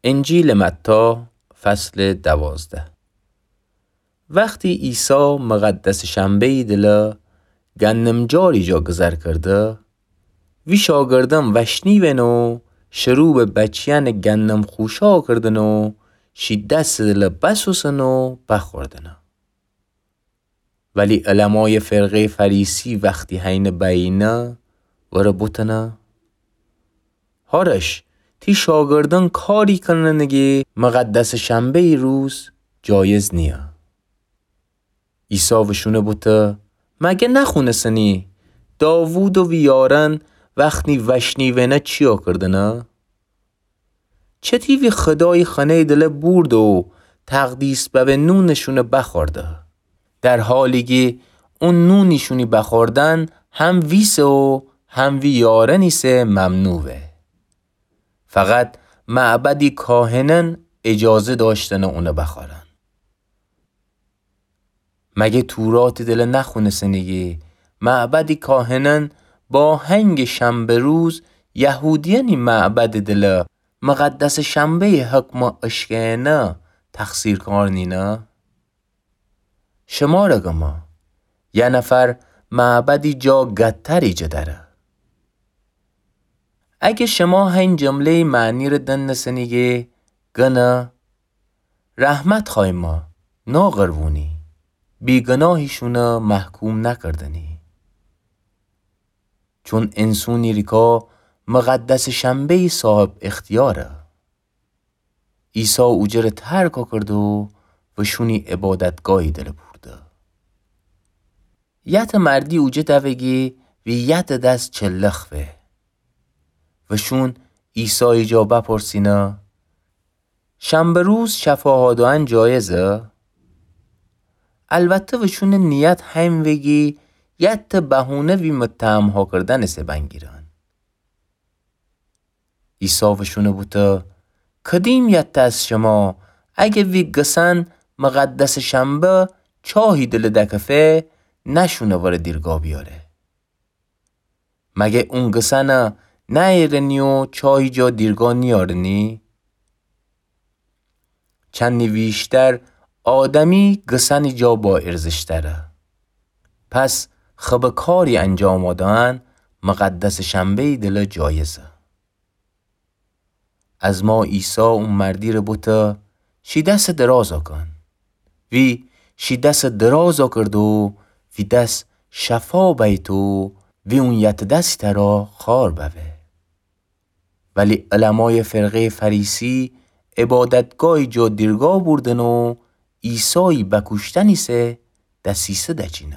انجیل متی فصل 12. وقتی عیسی مقدس شنبه دل گندم جاری جا گذر کرده وی شاگردم وشنیون و شروع به بچیان گندم خوشا کردن و شی دست دل بسوسن و بخوردن. ولی علمای فرقه فریسی وقتی هین بینه وره بوتنه هارش تی شاگردان کاری کننگی مقدس شنبه روز جایز نیه. عیسی وشونه بوته مگه نخونستنی داوود و ویارن وقتی وشنیونه چیا کردنه؟ چه تیوی خدای خانه دل برد و تقدیس به نونشونه بخورده در حالی که اون نونیشونی بخوردن هم ویسه و هم ویارنیسه ممنوعه. فقط معبدی کاهنن اجازه داشتن اونو بخورن. مگه تورات دل نخونه سنگی معبدی کاهنن با هنگ شنبه روز یهودیانی معبد دل مقدس شنبه حکم اشکینه تقصیر کارنی نه؟ شما رگما یه نفر معبدی جا گتری جدره. اگه شما هین جمله معنی رو دن سنیگه گنه رحمت خواهی ما ناغروونی بیگناهیشونه محکوم نکردنی چون انسونی ریکا مقدس شنبه صاحب اختیاره. عیسی اوجر ترک کرد و شونی عبادتگاهی دل برده. یت مردی اوجه دوگی و یت دست چلخوه و شون عیسی جا بپرسینه شنبه روز شفاها دهن جایزه؟ البته وشون نیت هم وگی یت بهونه وی متهم ها کردن سه بنگیرن. عیسی وشونه بوده کدیم یت از شما اگه وی گسن مقدس شنبه چاهی دل دکفه نشونه وار دیرگاه بیاره. مگه اون گسنه نیرنی و چاهی جا دیرگاه نیارنی؟ چندی ویشتر آدمی گسنی جا با ارزشتره. پس خب کاری انجام آدن مقدس شنبه دل جایزه. از ما عیسی اون مردی رو بوته شی دست درازا کن. وی شی دست درازا کرد و وی دست شفا بیتو وی اون یت دستی را خار بوه. ولی علمای فرقه فریسی عبادتگاه جا دیرگاه بردن و عیسی بکشتنی سه دسیسه دچینه.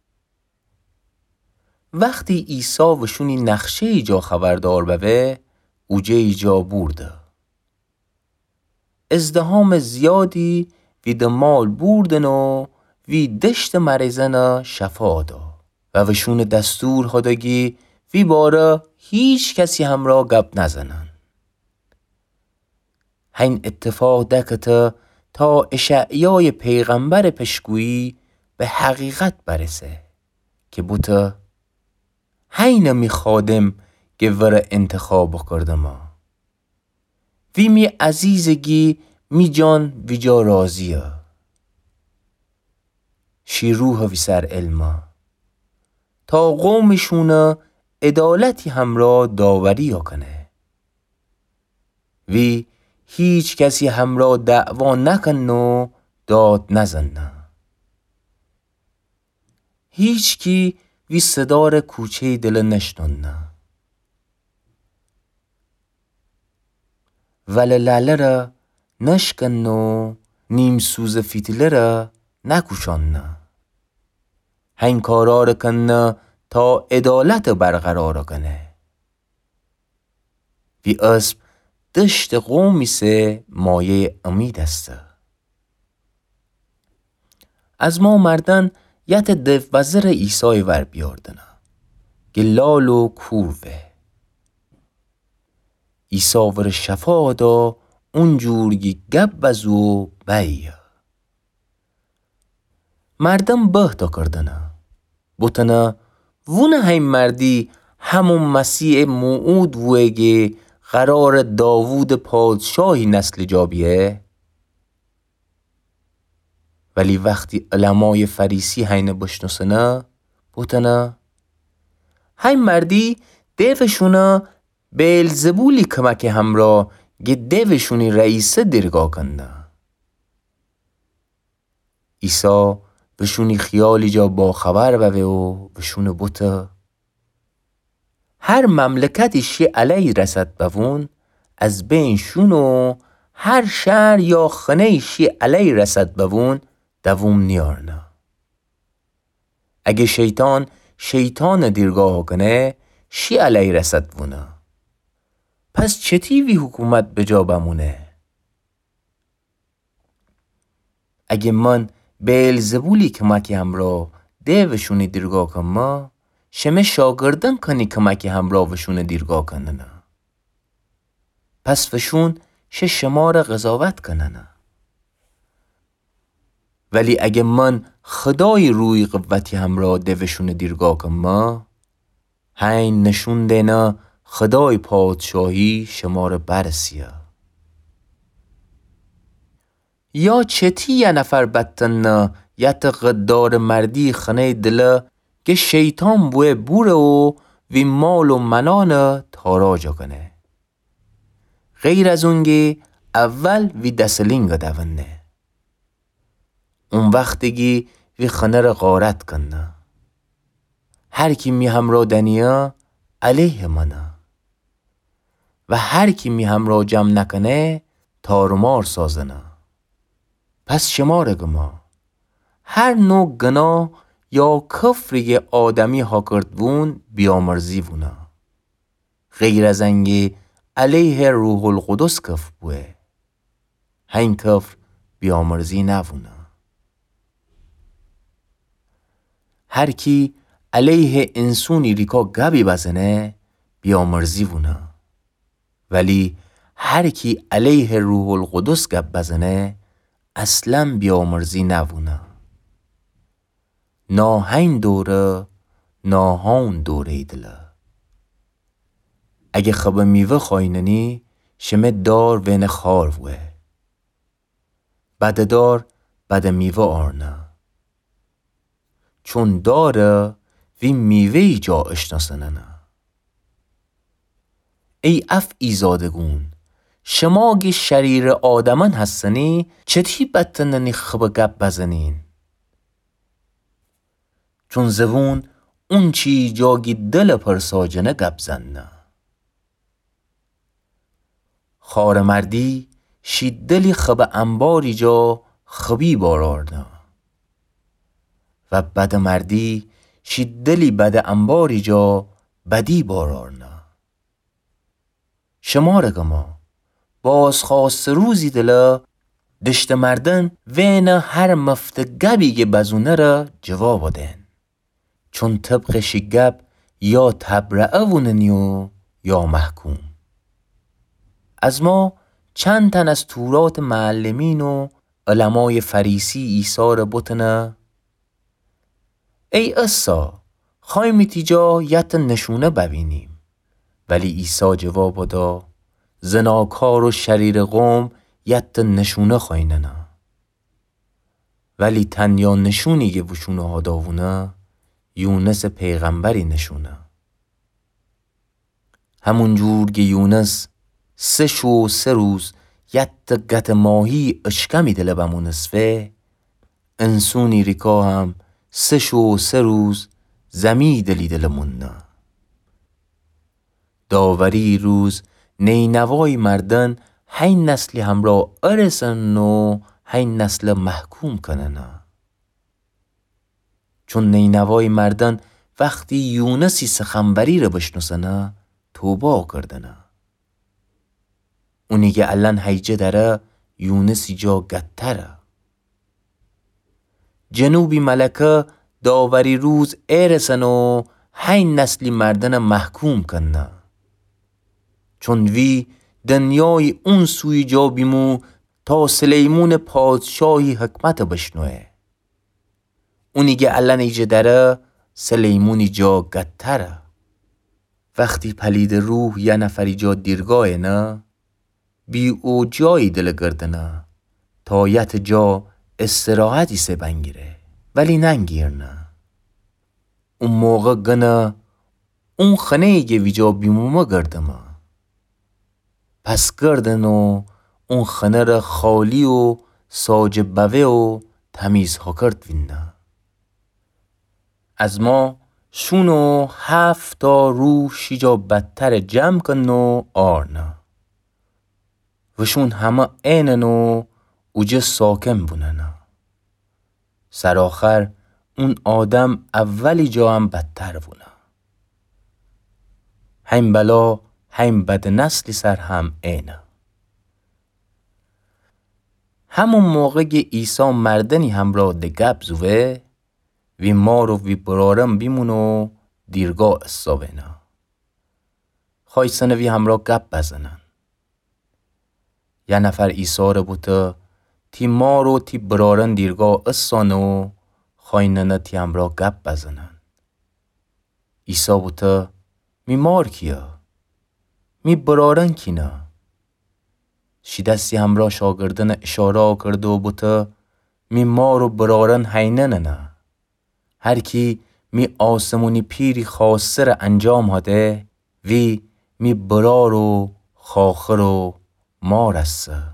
وقتی عیسی وشونی نقشه جا خبردار بوه اوجه جا برده. ازدهام زیادی وی دمال بردن و وی دشت مریزن شفا دا و وشون دستور هدگی وی باره هیچ کسی همراه گپ نزنن. هین اتفاق دکته تا اشعیای پیغمبر پشگویی به حقیقت برسه که بوته هین می خادم که وره انتخاب کرده ما وی می عزیزگی می جان وی جا رازیه شی روح وی سر علمه تا قومشونه عدالتی همراه داوری ها کنه. وی هیچ کسی همراه دعوا نکن و داد نزنه. هیچ کی وی صدار کوچه دل نشنونه. ولی لاله را نشکن و نیم سوز فیتله را نکوشانه. هین کارا را کنه تا عدالت برقرار کنه. وی اسب دشت قومی سه مایه امید است. از ما مردن یت دو وزر عیسی ور بیاردنه گلال و کوروه. عیسی ور شفا دا اونجورگی گب بزو بیا. مردم بهتا کردنه بوتنه وونه هی مردی همون مسیح موعود ویگه قرار داوود پادشاهی نسل جابیه. ولی وقتی علمای فریسی هین بشناسنه بوتنه هی مردی دیوشونه بیلزبولی کمک همراه گه دیوشونی رئیس درگاه کنده. ایسا بشونی خیالی جا با خبر بوه و بشونه بوته هر مملکتی شی علی رسد بوون از بین شونو هر شهر یا خنه شی علی رسد بوون دووم نیارنه. اگه شیطان دیرگاه کنه شی علی رسد بونه. پس چطیوی حکومت به جا بمونه؟ اگه من بیلزبولی کمکی همراه دیوشونی دیرگاه کنم شمه شاگردن کنی کمکی همراه وشون دیرگاه کننه. پس وشون شما را قضاوت کننه. ولی اگه من خدای روی قوتی همراه دیوشون دیرگاه کنم هین نشون دینا خدای پادشاهی شما را برسیه. یا چتی یه نفر بدتن یت غدار مردی خنه دله که شیطان بوه بوره و وی مال و منان تاراجا کنه. غیر از اونگه اول وی دسلینگ دونه. اون وقتگی وی خنه را غارت کنه. هر کی می همراه دنیا علیه منه و هر کی می همراه جمع نکنه تارمار سازنه. پس شما رگما هر نوع گناه یا کفری آدمی ها کردون بیامرزی بونه. غیر از انگه علیه روح القدس کف بوه هین کفر بیامرزی نبونه. هر کی علیه انسونی ریکا گبی بزنه بیامرزی بونه. ولی هر کی علیه روح القدس گب بزنه اصلا بیامرزی نبونه. ناهین دوره ناهان دوره ایدله. اگه خب میوه خوایننی شمه دار وین خار وه. بد دار بد میوه آرنه. چون داره وی میوهی جا اشناسننه. ای اف ایزادگون شما گی شریر آدمان هستنی چطی بدتننی خب گب بزنین؟ چون زبون اون چی جاگی دل پرساجنه گب زنه. خار مردی شی دلی خب انباری جا خبی بارارنه و بد مردی شی دلی بد انباری جا بدی بارارنه. شما رگما باز خواست روزی دل دشت مردن وین هر مفت گبی که بزونه را جواب دن. چون طبق شگب یا تبرعه وننیو یا محکوم. از ما چند تن از تورات معلمین و علمای فریسی ایثار بطنه ای اسا خواهیم تیجا یت نشونه ببینیم. ولی عیسی جواب دا زناکار و شریر قوم یت نشونه خواهیننه. ولی تنیا نشونی که وشونه ها داوونه یونس پیغمبری نشونه. همون جور که یونس 3 روز یت گت ماهی اشکمی دل بمونسفه انسونی ریکا هم 3 روز زمی دلی دلمونه. داوری روز نینوای مردن هین نسلی همراه ارسن و هین نسل محکوم کننه. چون نینوای مردن وقتی یونسی سخنبری رو بشنسنه توبه کردنه. اونی که الان هیجه داره یونسی جا گتره. جنوبی ملکه داوری روز ارسن و هین نسلی مردن محکوم کنه. چون وی دنیای اون سوی جا بیمو تا سلیمون پادشاهی حکمت بشنوه. اونی که الان ایجه داره سلیمونی جا گتره. وقتی پلید روح یه نفری جا دیرگاه نه، بی او جایی دل گردنه، تایت جا استراحتی سه بنگیره، ولی ننگیر نه. اون موقع گنه اون خنه ایگه ویجا بیمومه گردمه، پس گردن و اون خنه را خالی و ساج بوه و تمیز ها کرد وینه. از ما شونو 7 تا روح شیجا بدتر جمع کن و آرنه و شون همه اینن و اوجه ساکن بوننه. سرآخر اون آدم اولی جا هم بدتر بونه. هم بلا هم بد نسلی سر هم اینه. همون موقع عیسی مردنی همراه ده گب زوه وی ما رو وی برارم بیمونو دیرگاه استاوینه. خواهیستنه وی همراه گب بزنن. یه نفر عیسی رو بوده تی ما رو تی برارن دیرگاه استانو خواهیننه تی همراه گب بزنن. عیسی بوده می مار کیا؟ می برارن کی نه؟ شیدستی همراه شاگردن اشاره کرده و بوده می مار و برارن حیننه نه. هر کی می آسمونی پیری خاصه را انجام هده وی می برار و خاخر و مار است.